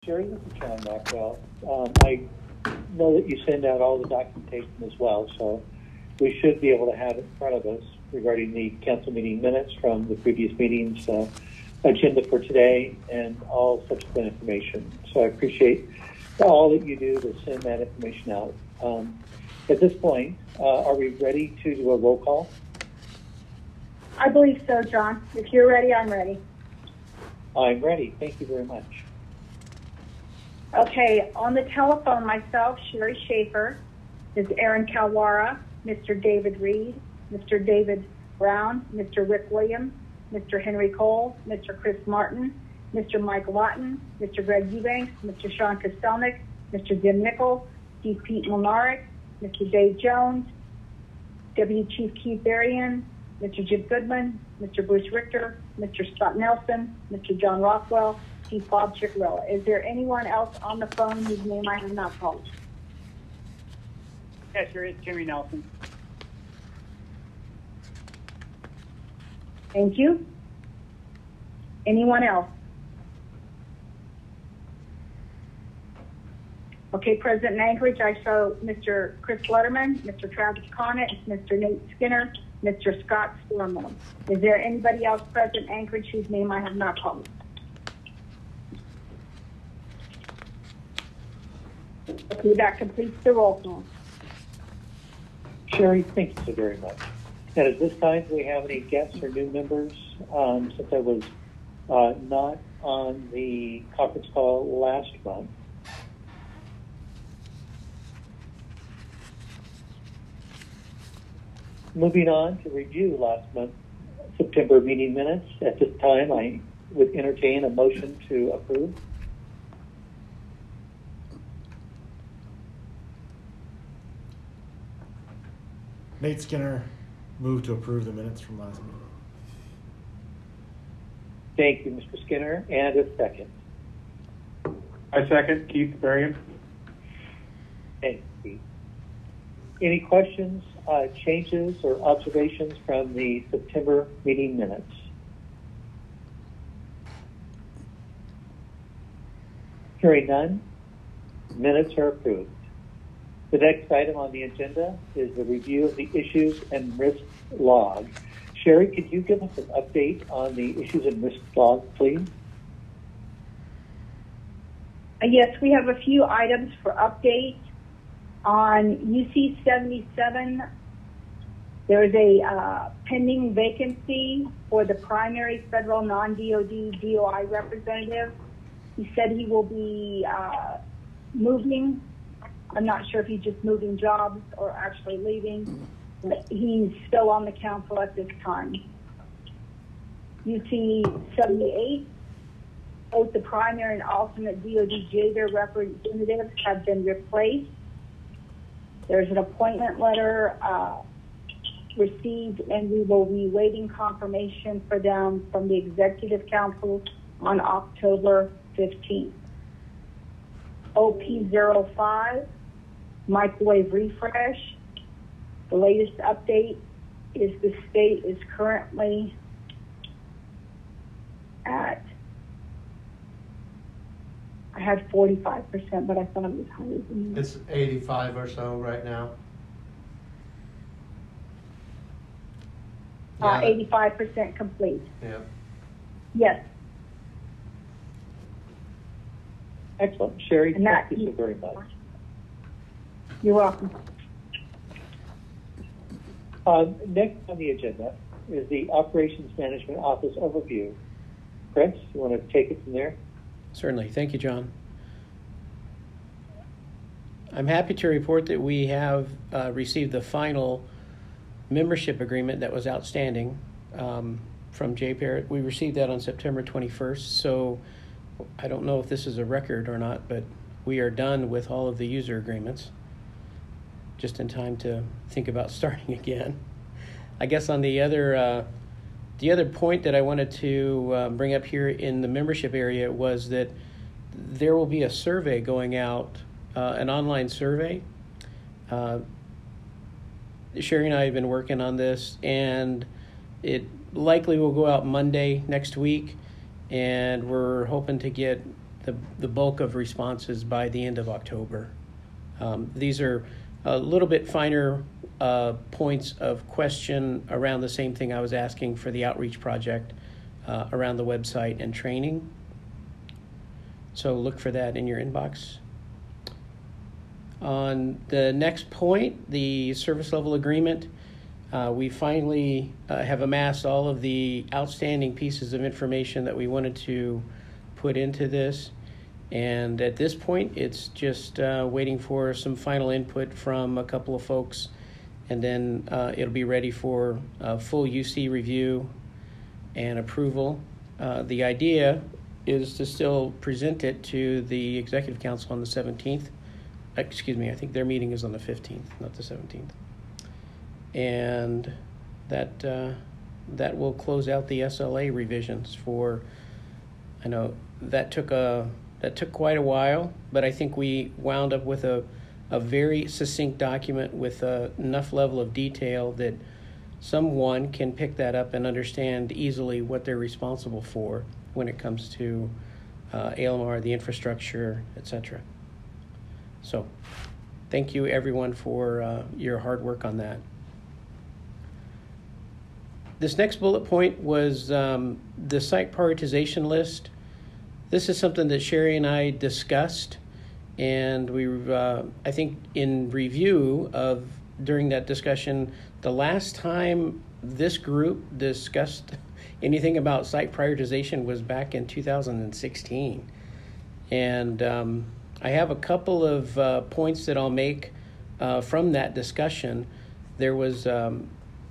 Sherry, this is John Rockwell. I know that you send out all the documentation as well, so we should be able to have it in front of us regarding the council meeting minutes from the previous meetings, agenda for today, and all subsequent information. So I appreciate all that you do to send that information out. At this point, are we ready to do a roll call? I believe so, John. If you're ready, I'm ready. I'm ready. Thank you very much. Okay, on the telephone, myself, Sherry Schaefer, is Aaron Kalwara, Mr. David Reed, Mr. David Brown, Mr. Rick Williams, Mr. Henry Cole, Mr. Chris Martin, Mr. Mike Lawton, Mr. Greg Eubanks, Mr. Sean Kostelnik, Mr. Jim Nickel, Chief Pete Milnaric, Mr. Dave Jones, Deputy Chief Keith Berrien, Mr. Jim Goodman, Mr. Bruce Richter, Mr. Scott Nelson, Mr. John Rockwell, Chief Bob Chickarella. Is there anyone else on the phone whose name I have not called? Yes, there is Jimmy Nelson. Thank you. Anyone else? Okay, President Anchorage, I show Mr. Chris Letterman, Mr. Travis Conant, Mr. Nate Skinner, Mr. Scott Stormont. Is there anybody else present Anchorage whose name I have not called? Okay, that completes the roll call. Sherry, thank you so very much. And at this time, do we have any guests or new members? Since I was not on the conference call last month. Moving on to review last month's September meeting minutes. At this time, I would entertain a motion to approve. Nate Skinner, move to approve the minutes from last meeting. Thank you, Mr. Skinner. And a second. I second. Keith Berrien. Thank you. Any questions, changes, or observations from the September meeting minutes? Hearing none, minutes are approved. The next item on the agenda is the review of the issues and risk log. Sherry, could you give us an update on the issues and risk log, please? Yes, we have a few items for update. On UC 77, there is a pending vacancy for the primary federal non-DOD DOI representative. He said he will be moving. I'm not sure if he's just moving jobs or actually leaving, but he's still on the council at this time. UC 78, both the primary and alternate DOD JADER representatives have been replaced. There's an appointment letter received, and we will be waiting confirmation for them from the Executive Council on October 15th. OP05, microwave refresh. The latest update is the state is currently at, I had 45%, but I thought it was higher than that. It's 85 or so right now. 85% complete. Yeah. Yes. Excellent. Sherry, And that- thank you so very much. You're welcome. Next on the agenda is the Operations Management Office overview. Chris, you want to take it from there? Certainly. Thank you, John. I'm happy to report that we have received the final membership agreement that was outstanding from J. Parrott. We received that on September 21st, so I don't know if this is a record or not, but we are done with all of the user agreements, just in time to think about starting again. I guess on the other point that I wanted to bring up here in the membership area was that there will be a survey going out, an online survey. Sherry and I have been working on this, and it likely will go out Monday next week, and we're hoping to get the bulk of responses by the end of October. These are a little bit finer points of question around the same thing I was asking for the outreach project around the website and training. So look for that in your inbox. On the next point, the service level agreement, we finally have amassed all of the outstanding pieces of information that we wanted to put into this. And at this point, it's just waiting for some final input from a couple of folks, and then it'll be ready for full UC review and approval. The idea is to still present it to the Executive Council on the 17th. Excuse me, I think their meeting is on the 15th, not the 17th. And that will close out the SLA revisions for, I know that took quite a while, but I think we wound up with a very succinct document with enough level of detail that someone can pick that up and understand easily what they're responsible for when it comes to ALMR, the infrastructure, etc. So thank you everyone for your hard work on that. This next bullet point was the site prioritization list. This is something that Sherry and I discussed, and we, I think in review of during that discussion, the last time this group discussed anything about site prioritization was back in 2016. And I have a couple of points that I'll make from that discussion. There was a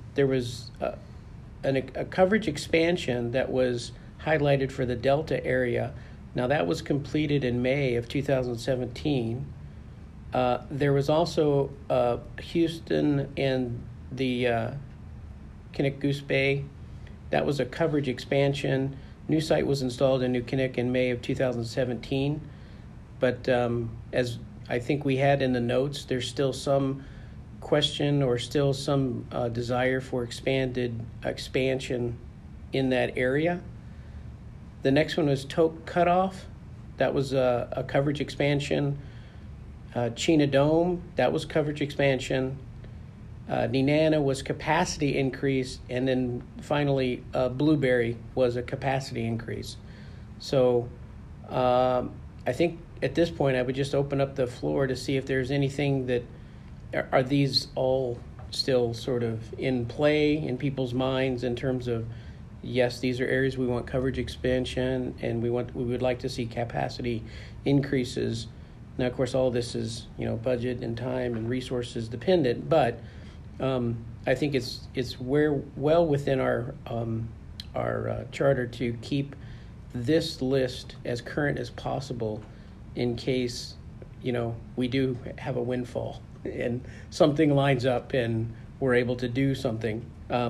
coverage expansion that was highlighted for the Delta area. Now that was completed in May of 2017. There was also Houston and the Kinnick Goose Bay. That was a coverage expansion. New site was installed in New Kinnick in May of 2017. But as I think we had in the notes, there's still some question or still some desire for expansion in that area. The next one was Toke Cutoff. That was a coverage expansion. Chena Dome, that was coverage expansion. Nenana was capacity increase. And then finally, Blueberry was a capacity increase. So I think at this point, I would just open up the floor to see if there's anything that, are these all still sort of in play in people's minds in terms of, yes, these are areas we want coverage expansion and we would like to see capacity increases. Now, of course, all this is, budget and time and resources dependent, but I think it's well within our charter to keep this list as current as possible in case, we do have a windfall and something lines up and we're able to do something.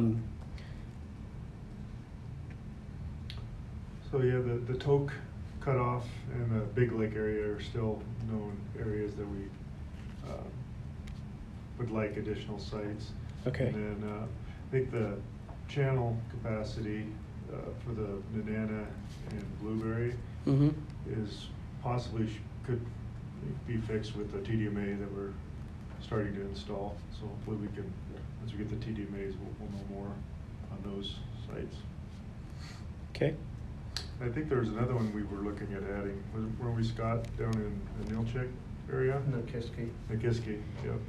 So yeah, the Toke Cutoff and the Big Lake area are still known areas that we would like additional sites. Okay. And then I think the channel capacity for the Nenana and Blueberry is possibly could be fixed with the TDMA that we're starting to install. So hopefully we can, once we get the TDMAs, we'll know more on those sites. Okay. I think there was another one we were looking at adding. Weren't we, Scott, down in the Nilchik area? Nikiski. Nikiski, yep.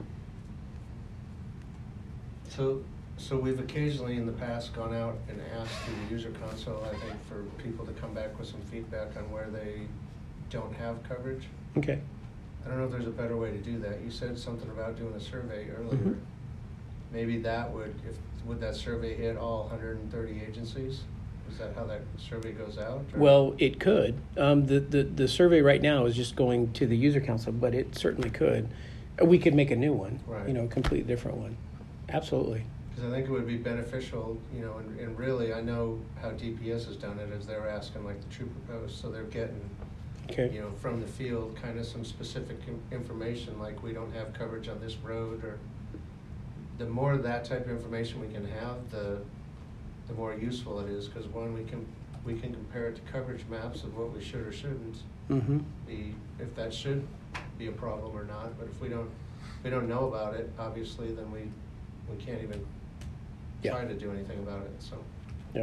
So we've occasionally in the past gone out and asked through the user console, I think, for people to come back with some feedback on where they don't have coverage. Okay. I don't know if there's a better way to do that. You said something about doing a survey earlier. Maybe that would that survey hit all 130 agencies? Is that how that survey goes out? Or? Well, it could. The survey right now is just going to the user council, but it certainly could. We could make a new one, right. A completely different one. Absolutely. Because I think it would be beneficial, and really I know how DPS has done it, is they're asking like the trooper post, so they're getting, okay. From the field kind of some specific information, like we don't have coverage on this road, or the more of that type of information we can have, the more useful it is, because one, we can compare it to coverage maps of what we should or shouldn't, if that should be a problem or not. But if we don't know about it, obviously, then we can't even try to do anything about it. So. Yep.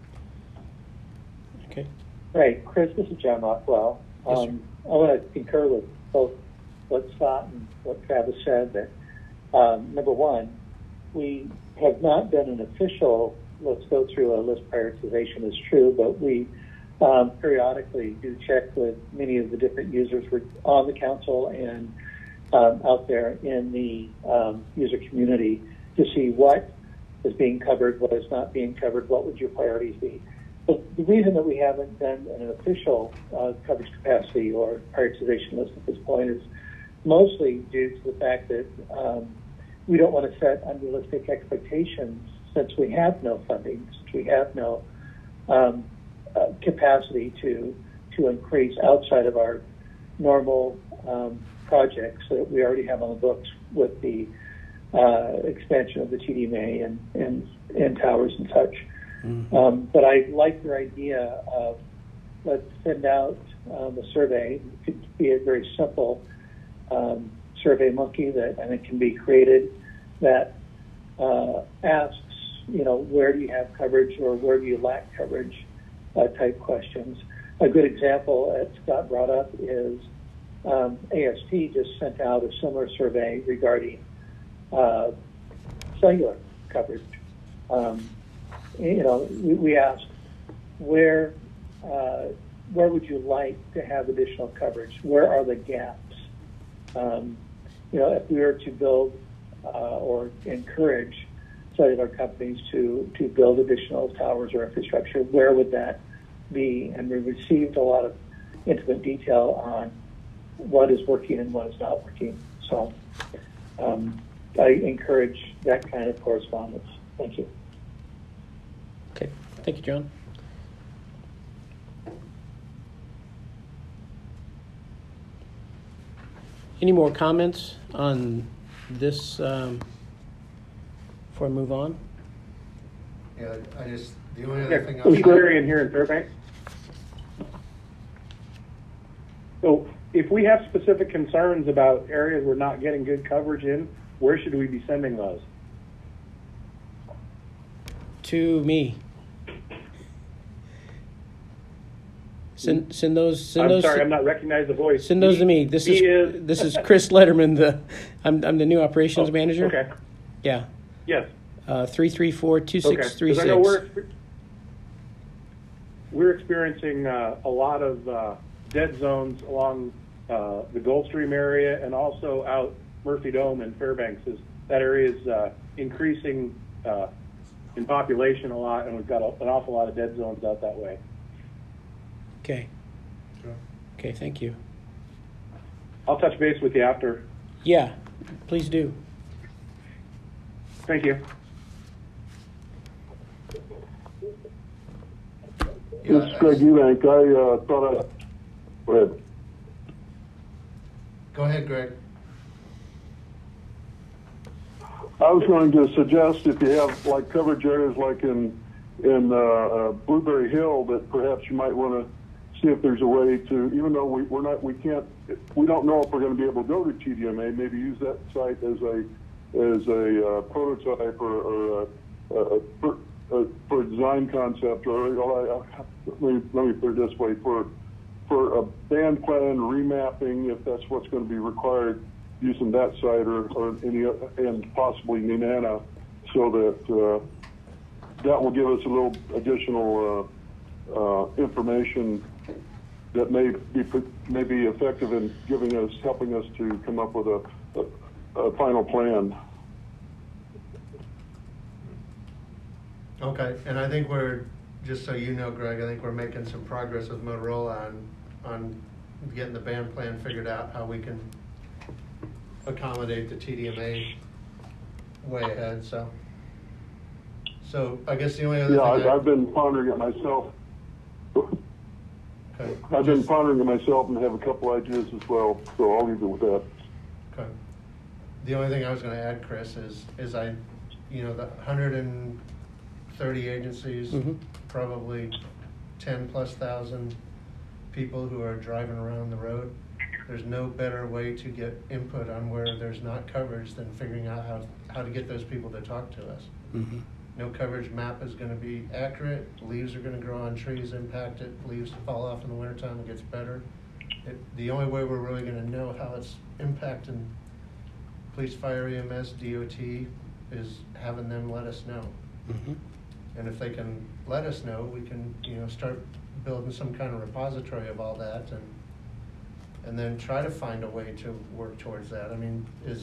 Okay. Right, Chris, this is John Rockwell. Yes, I want to concur with both what Scott and what Travis said, that number one, we have not done an official, let's go through a list prioritization is true, but we periodically do check with many of the different users on the council and out there in the user community to see what is being covered, what is not being covered, what would your priorities be. But the reason that we haven't done an official coverage capacity or prioritization list at this point is mostly due to the fact that we don't want to set unrealistic expectations since we have no funding, since we have no capacity to increase outside of our normal projects that we already have on the books with the expansion of the TDMA and towers and such. But I like your idea of let's send out a survey. It could be a very simple survey monkey that and it can be created that asks, where do you have coverage or where do you lack coverage type questions. A good example that Scott brought up is AST just sent out a similar survey regarding cellular coverage. We asked where would you like to have additional coverage? Where are the gaps? If we were to build or encourage cellular companies to build additional towers or infrastructure, where would that be? And we received a lot of intimate detail on what is working and what is not working. So I encourage that kind of correspondence. Thank you. Okay. Thank you, John. Any more comments on this before I move on? Yeah, the only other thing I'm Larry in here in Fairbanks. So if we have specific concerns about areas we're not getting good coverage in, where should we be sending those? To me. Send those. I'm sorry, I'm not recognizing the voice. Send those to me. This is Chris Letterman. I'm the new operations manager. Okay. Yeah. Yes. 334-2636. Okay. I know we're experiencing a lot of dead zones along the Gulfstream area and also out Murphy Dome and Fairbanks. That area is increasing in population a lot, and we've got an awful lot of dead zones out that way. Okay. Sure. Okay, thank you. I'll touch base with you after. Yeah, please do. Thank you. This is Greg Eubank. I thought I'd... Go ahead. Go ahead, Greg. I was going to suggest if you have like coverage areas like in Blueberry Hill, that perhaps you might want to see if there's a way to, even though we don't know if we're going to be able to go to TDMA, maybe use that site as a prototype or for a design concept, or let me put it this way, for a band plan remapping, if that's what's going to be required, using that site or any, and possibly Nenana, so that that will give us a little additional information that may be effective in helping us to come up with a final plan. Okay, and I think just so you know, Greg, I think we're making some progress with Motorola on getting the band plan figured out, how we can accommodate the TDMA way ahead. So I guess the only other thing I've been pondering it myself. Okay. I've been pondering it myself and have a couple ideas as well, so I'll leave it with that. Okay. The only thing I was going to add, Chris, is the 130 agencies, probably 10,000+ people who are driving around the road. There's no better way to get input on where there's not coverage than figuring out how to get those people to talk to us. Mm-hmm. No coverage map is going to be accurate. Leaves are going to grow on trees, impact it. Leaves fall off in the wintertime, it gets better. The only way we're really going to know how it's impacting police, fire, EMS, DOT is having them let us know. Mm-hmm. And if they can let us know, we can, start building some kind of repository of all that, and then try to find a way to work towards that. I mean,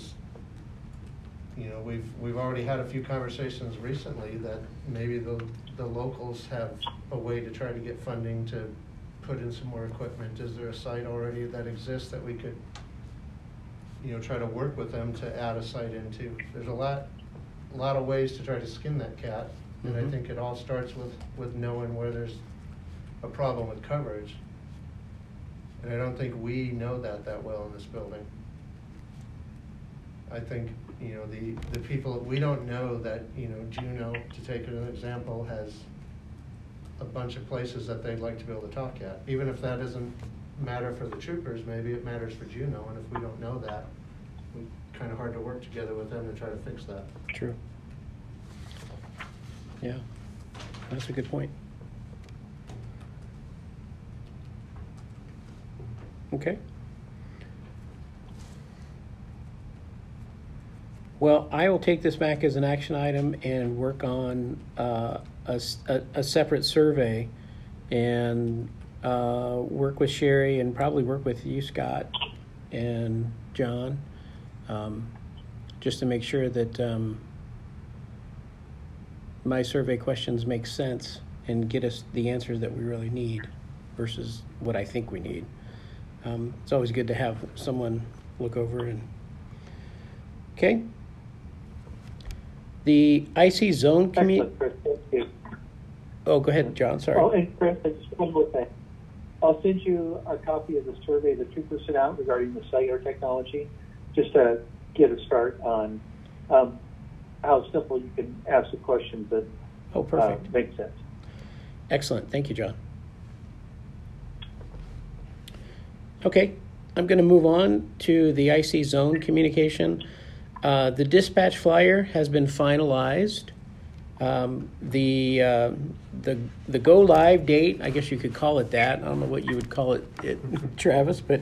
we've already had a few conversations recently that maybe the locals have a way to try to get funding to put in some more equipment. Is there a site already that exists that we could, try to work with them to add a site into? There's a lot of ways to try to skin that cat, and I think it all starts with knowing where there's a problem with coverage. And I don't think we know that well in this building. I think, the people, we don't know that, Juneau, to take an example, has a bunch of places that they'd like to be able to talk at. Even if that doesn't matter for the troopers, maybe it matters for Juneau, and if we don't know that, it's kind of hard to work together with them to try to fix that. True. Yeah, that's a good point. Okay. Well, I will take this back as an action item and work on a separate survey and work with Sherry and probably work with you, Scott, and John, just to make sure that my survey questions make sense and get us the answers that we really need versus what I think we need. It's always good to have someone look over and... Okay. The IC zone Excellent, Chris. Thank you. Oh, go ahead, John. Sorry. Oh, and Chris, just one more thing. I'll send you a copy of the survey the troopers sent out regarding the cellular technology, just to get a start on how simple you can ask the questions that make sense. Excellent. Thank you, John. Okay, I'm going to move on to the IC zone communication. The dispatch flyer has been finalized. The go live date, I guess you could call it that. I don't know what you would call it, Travis, but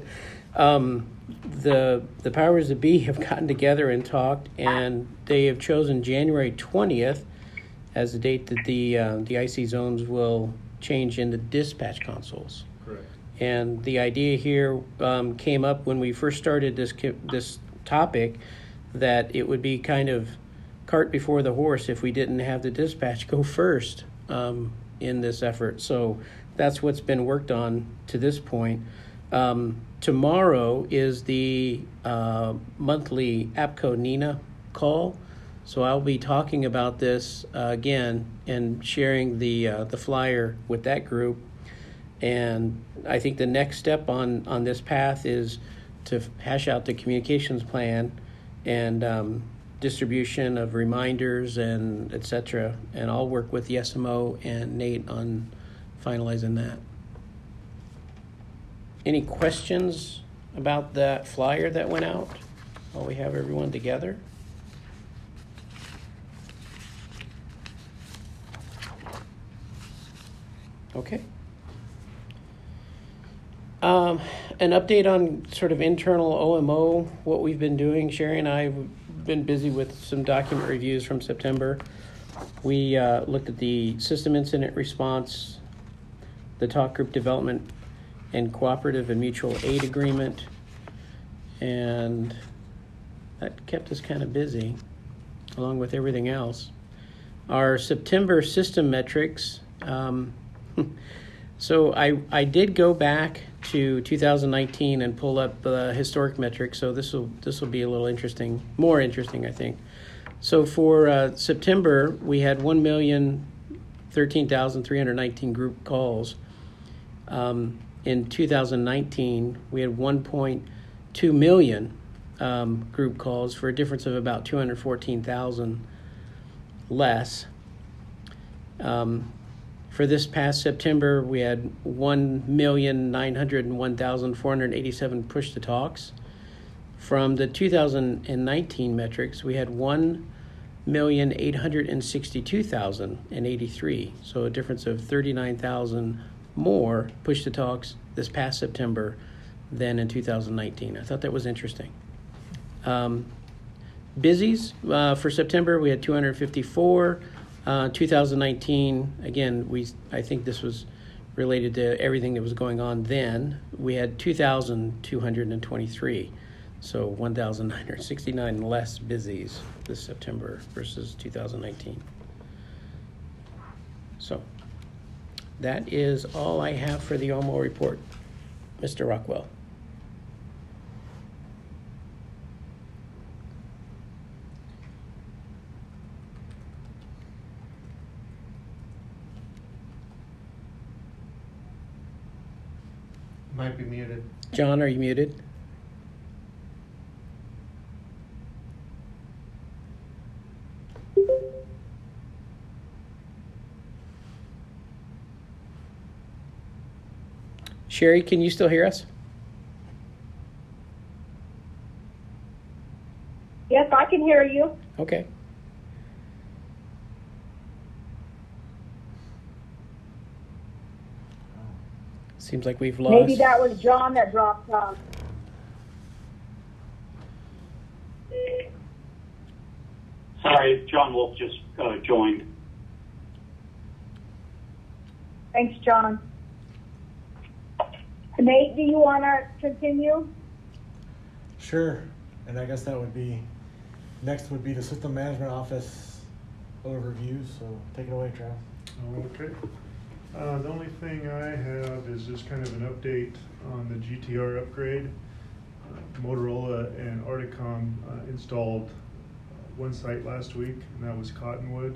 the powers that be have gotten together and talked, and they have chosen January 20th as the date that the IC zones will change into dispatch consoles. Correct. And the idea here came up when we first started this topic, that it would be kind of cart before the horse if we didn't have the dispatch go first in this effort. So that's what's been worked on to this point. Tomorrow is the monthly APCO NENA call. So I'll be talking about this again and sharing the flyer with that group. And I think the next step on this path is to hash out the communications plan and distribution of reminders and et cetera. And I'll work with the SMO and Nate on finalizing that. Any questions about that flyer that went out while we have everyone together? Okay. An update on sort of internal OMO, what we've been doing. Sherry and I have been busy with some document reviews from September. We looked at the system incident response, the talk group development and cooperative and mutual aid agreement, and that kept us kind of busy along with everything else. Our September system metrics, so I did go back to 2019 and pull up historic metrics, so this will be a little more interesting, I think. So for September, we had 1,013,319 group calls. In 2019, we had 1.2 million group calls for a difference of about 214,000 less. For this past September, we had 1,901,487 push-to-talks. From the 2019 metrics, we had 1,862,083, so a difference of 39,000 more push-to-talks this past September than in 2019. I thought that was interesting. Busies for September, we had 254. 2019, again, I think this was related to everything that was going on then. We had 2,223, so 1,969 less busies this September versus 2019. So that is all I have for the OMO report. Mr. Rockwell. Might be muted. John, are you muted? Sherry, can you still hear us? Yes, I can hear you. Okay. Seems like we've lost. Maybe that was John that dropped off. Sorry, John Wolf just joined. Thanks, John. Nate, do you want to continue? Sure. And I guess that would be, next would be the System Management Office overview. So take it away, Trav. Okay. The only thing I have is just kind of an update on the GTR upgrade. Motorola and Articom installed one site last week, and that was Cottonwood.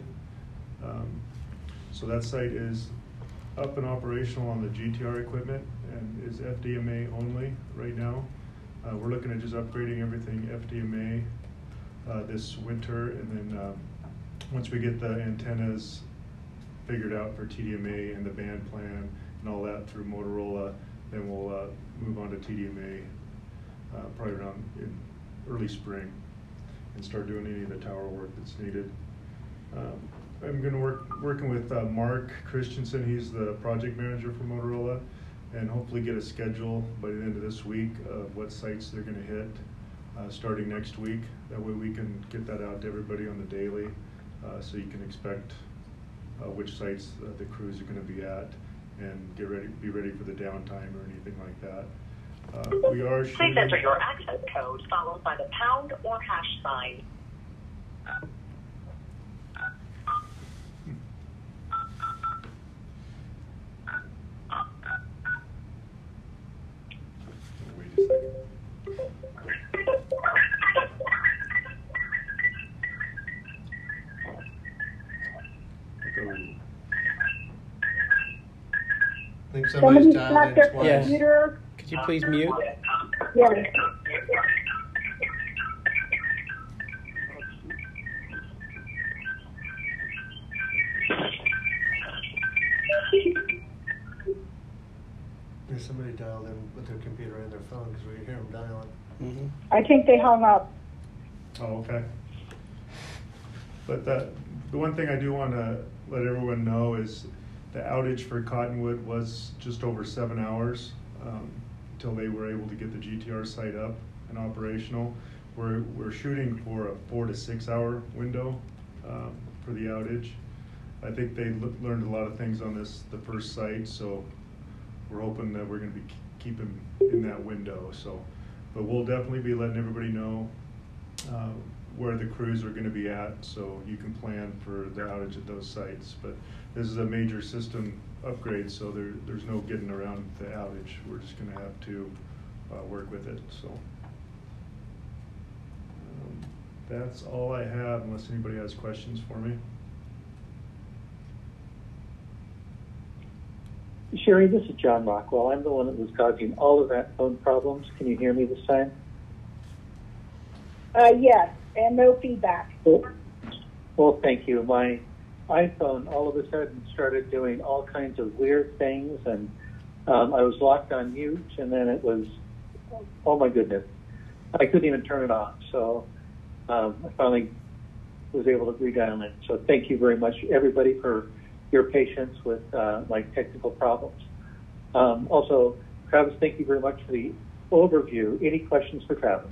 So that site is up and operational on the GTR equipment and is FDMA only right now. We're looking at just upgrading everything FDMA this winter, and then once we get the antennas figured out for TDMA and the band plan and all that through Motorola, then we'll move on to TDMA probably around in early spring and start doing any of the tower work that's needed. I'm going to working with Mark Christensen. He's the project manager for Motorola, and hopefully get a schedule by the end of this week of what sites they're going to hit starting next week. That way we can get that out to everybody on the daily, so you can expect which sites the crews are going to be at, and be ready for the downtime or anything like that. We are shooting. Please enter your access code followed by the pound or hash sign. Wait a second. I think somebody's dialed shut in their twice. Yeah. computer. Could you please mute? Yes. There's somebody dialed in with their computer and their phone because we hear them dialing. Mm-hmm. I think they hung up. Oh, okay. But the one thing I do want to let everyone know is the outage for Cottonwood was just over 7 hours until they were able to get the GTR site up and operational. We're shooting for a 4 to 6 hour window for the outage. I think they learned a lot of things on the first site, so we're hoping that we're going to be keeping in that window. So, but we'll definitely be letting everybody know where the crews are going to be at, so you can plan for the outage at those sites. But this is a major system upgrade, so there's no getting around the outage. We're just going to have to work with it. So that's all I have, unless anybody has questions for me. Sherry, this is John Rockwell. I'm the one that was causing all of that phone problems. Can you hear me this time? Yes, and no feedback. Well, thank you. My iPhone all of a sudden started doing all kinds of weird things, and I was locked on mute, and then it was, oh my goodness, I couldn't even turn it off. So I finally was able to redial it. So thank you very much, everybody, for your patience with my technical problems. Also, Travis, thank you very much for the overview. Any questions for Travis?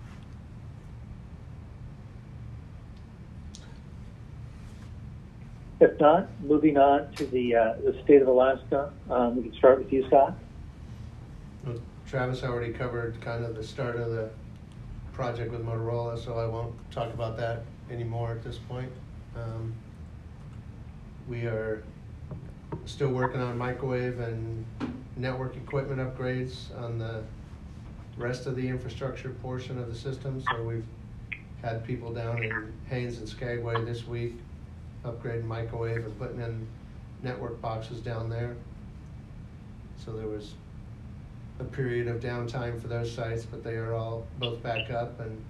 If not, moving on to the state of Alaska, we can start with you, Scott. Well, Travis already covered kind of the start of the project with Motorola, so I won't talk about that anymore at this point. We are still working on microwave and network equipment upgrades on the rest of the infrastructure portion of the system. So we've had people down in Haines and Skagway this week upgrading microwave and putting in network boxes down there. So there was a period of downtime for those sites, but they are all both back up, and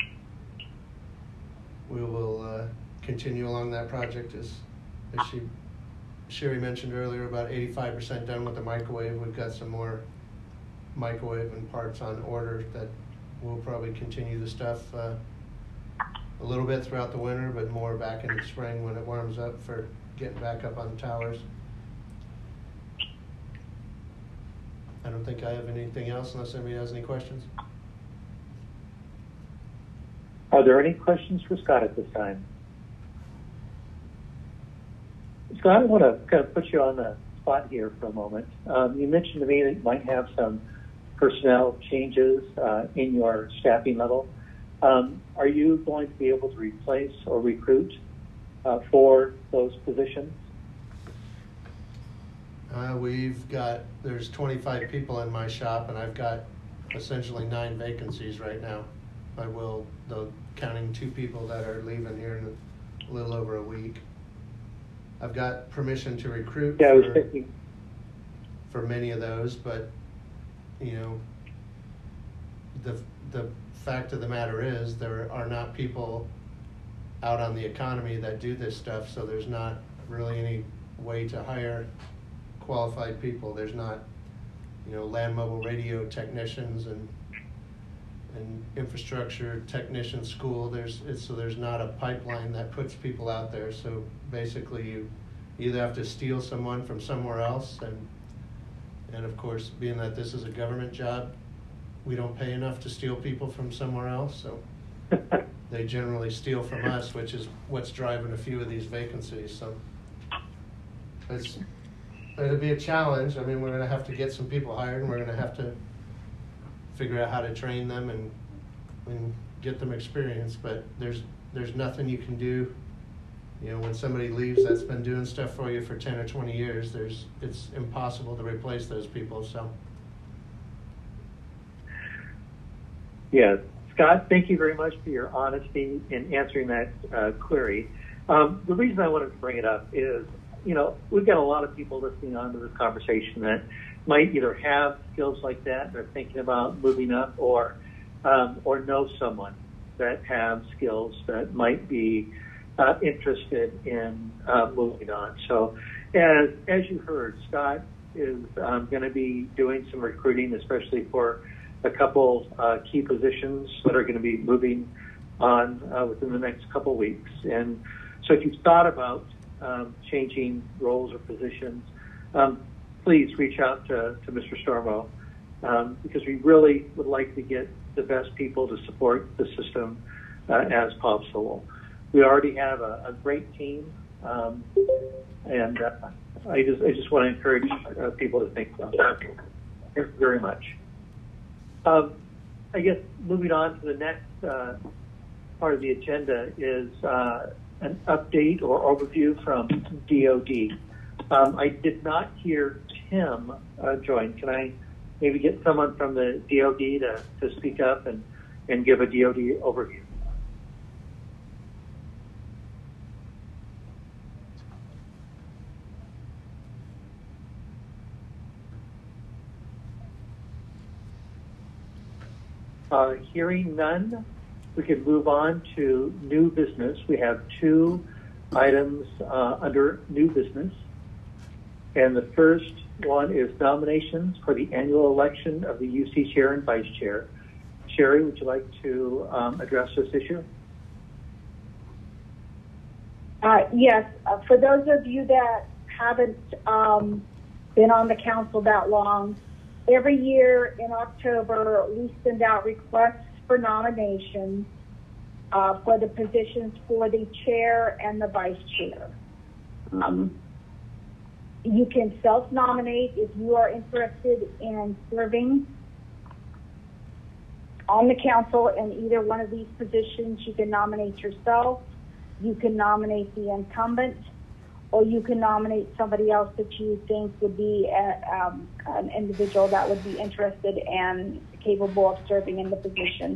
we will continue along that project. As Sherry mentioned earlier, about 85% done with the microwave. We've got some more microwave and parts on order that we'll probably continue the stuff a little bit throughout the winter, but more back in the spring when it warms up for getting back up on the towers. I don't think I have anything else unless anybody has any questions. Are there any questions for Scott at this time? Scott, I want to kind of put you on the spot here for a moment. You mentioned to me that you might have some personnel changes in your staffing level. Are you going to be able to replace or recruit for those positions? There's 25 people in my shop, and I've got essentially 9 vacancies right now. Though counting 2 people that are leaving here in a little over a week. I've got permission to recruit for many of those, but you know, the fact of the matter is there are not people out on the economy that do this stuff, so there's not really any way to hire qualified people. There's not, land mobile radio technicians and infrastructure technician school. So there's not a pipeline that puts people out there. So basically you either have to steal someone from somewhere else, and of course, being that this is a government job, we don't pay enough to steal people from somewhere else, so they generally steal from us, which is what's driving a few of these vacancies. So it'll be a challenge. I mean, we're going to have to get some people hired, and we're going to have to figure out how to train them and get them experience. But there's nothing you can do. When somebody leaves that's been doing stuff for you for 10 or 20 years, it's impossible to replace those people. So. Yeah, Scott, thank you very much for your honesty in answering that query. The reason I wanted to bring it up is, we've got a lot of people listening on to this conversation that might either have skills like that, they're thinking about moving up, or know someone that have skills that might be interested in moving on. So as you heard, Scott is going to be doing some recruiting, especially for a couple key positions that are going to be moving on within the next couple weeks. And so if you've thought about changing roles or positions, please reach out to Mr. Stormo, because we really would like to get the best people to support the system as possible. We already have a great team, and I just want to encourage people to think about that. Thank you very much. I guess moving on to the next part of the agenda is an update or overview from DOD. I did not hear Tim join. Can I maybe get someone from the DOD to speak up and give a DOD overview? Hearing none, we can move on to new business. We have 2 items under new business. And the first one is nominations for the annual election of the UC chair and vice chair. Sherry, would you like to address this issue? Yes. For those of you that haven't been on the council that long, every year in October, we send out requests for nominations for the positions for the chair and the vice chair. You can self-nominate if you are interested in serving on the council in either one of these positions. You can nominate yourself, you can nominate the incumbent, or you can nominate somebody else that you think would be an individual that would be interested and capable of serving in the position.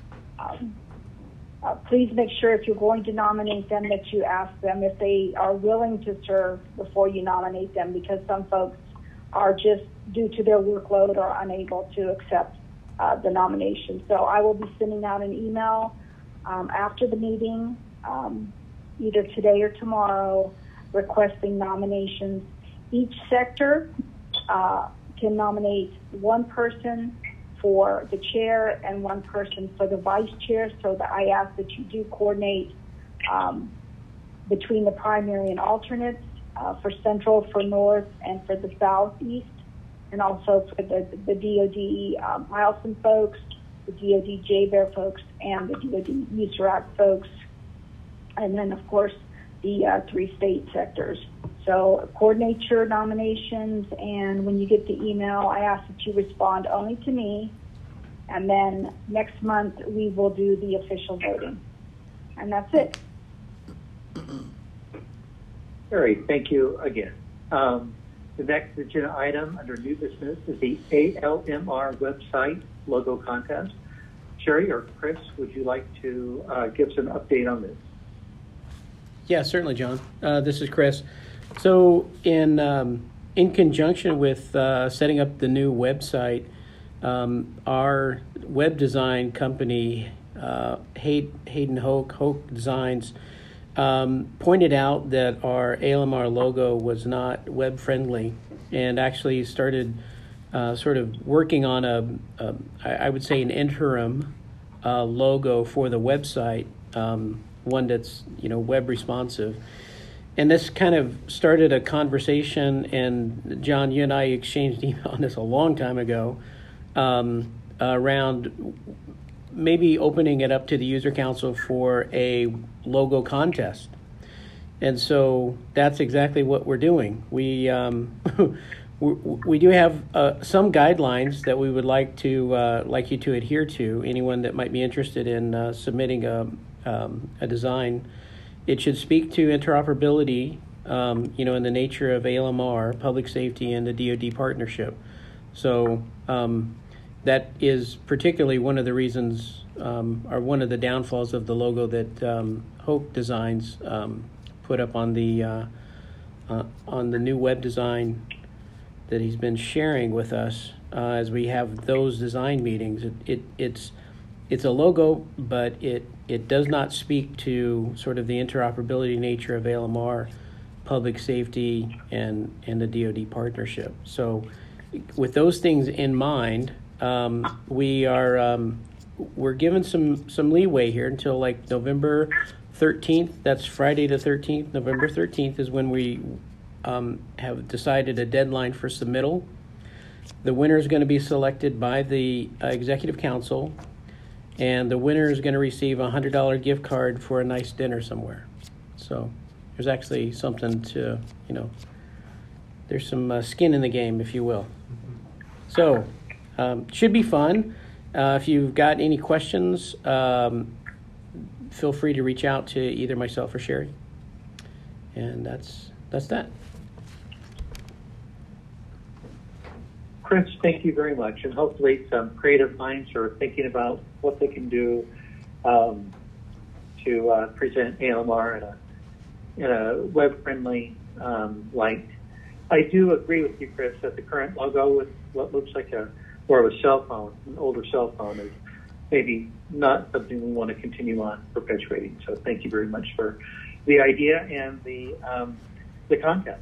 Please make sure if you're going to nominate them that you ask them if they are willing to serve before you nominate them, because some folks are just, due to their workload, are unable to accept the nomination. So I will be sending out an email after the meeting, either today or tomorrow, requesting nominations. Each sector can nominate one person for the chair and one person for the vice chair, so that I ask that you do coordinate between the primary and alternates for Central, for North, and for the Southeast, and also for the DOD Milestone folks, the DOD JBEAR folks, and the DOD USARAC folks, and then, of course, the 3 state sectors. So coordinate your nominations, and when you get the email, I ask that you respond only to me, and then next month we will do the official voting. And that's it. All right, thank you again. The next agenda item under new business is the ALMR website logo contest. Sherry or Chris, would you like to give us an update on this? Yeah, certainly, John. This is Chris. So in conjunction with setting up the new website, our web design company, Hayden Hoke Designs, pointed out that our ALMR logo was not web friendly, and actually started sort of working on I would say an interim logo for the website, one that's web responsive. And this kind of started a conversation, and John, you and I exchanged email on this a long time ago, around maybe opening it up to the user council for a logo contest. And so that's exactly what we're doing. We we do have some guidelines that we would like you to adhere to. Anyone that might be interested in submitting a design, it should speak to interoperability, in the nature of ALMR, public safety, and the DoD partnership. So that is particularly one of the reasons, or one of the downfalls of the logo that Hoke Designs put up on the new web design that he's been sharing with us as we have those design meetings. It's a logo, but it does not speak to sort of the interoperability nature of ALMR, public safety, and the DoD partnership. So with those things in mind, we're given some leeway here until like November 13th. That's Friday the 13th. November 13th is when we have decided a deadline for submittal. The winner is going to be selected by the Executive Council, and the winner is going to receive a $100 gift card for a nice dinner somewhere. So there's actually something to, there's some skin in the game, if you will. So should be fun. If you've got any questions, feel free to reach out to either myself or Sherry. And that's that. Chris, thank you very much, and hopefully some creative minds are thinking about what they can do to present ALMR in a web-friendly light. I do agree with you, Chris, that the current logo with what looks like more of a cell phone, an older cell phone, is maybe not something we want to continue on perpetuating. So thank you very much for the idea and the contest.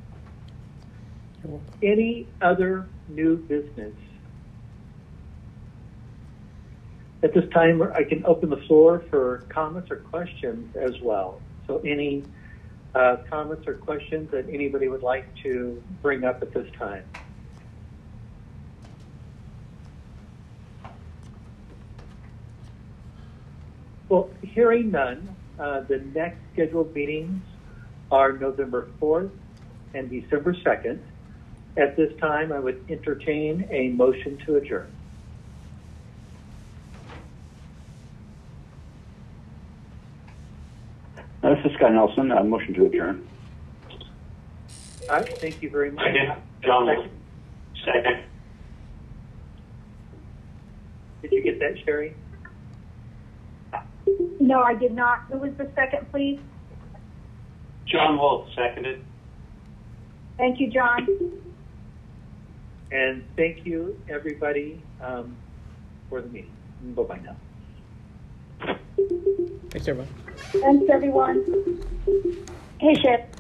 Any other new business? At this time, I can open the floor for comments or questions as well. So any comments or questions that anybody would like to bring up at this time? Well, hearing none, the next scheduled meetings are November 4th and December 2nd. At this time, I would entertain a motion to adjourn. This is Scott Nelson. Motion to adjourn. All right, thank you very much. John Wolf. Second. Did you get that, Sherry? No, I did not. Who was the second, please? John Wolf, seconded. Thank you, John. And thank you, everybody, for the meeting. Bye-bye now. Thanks, everyone. Thanks, everyone. Hey, Chef.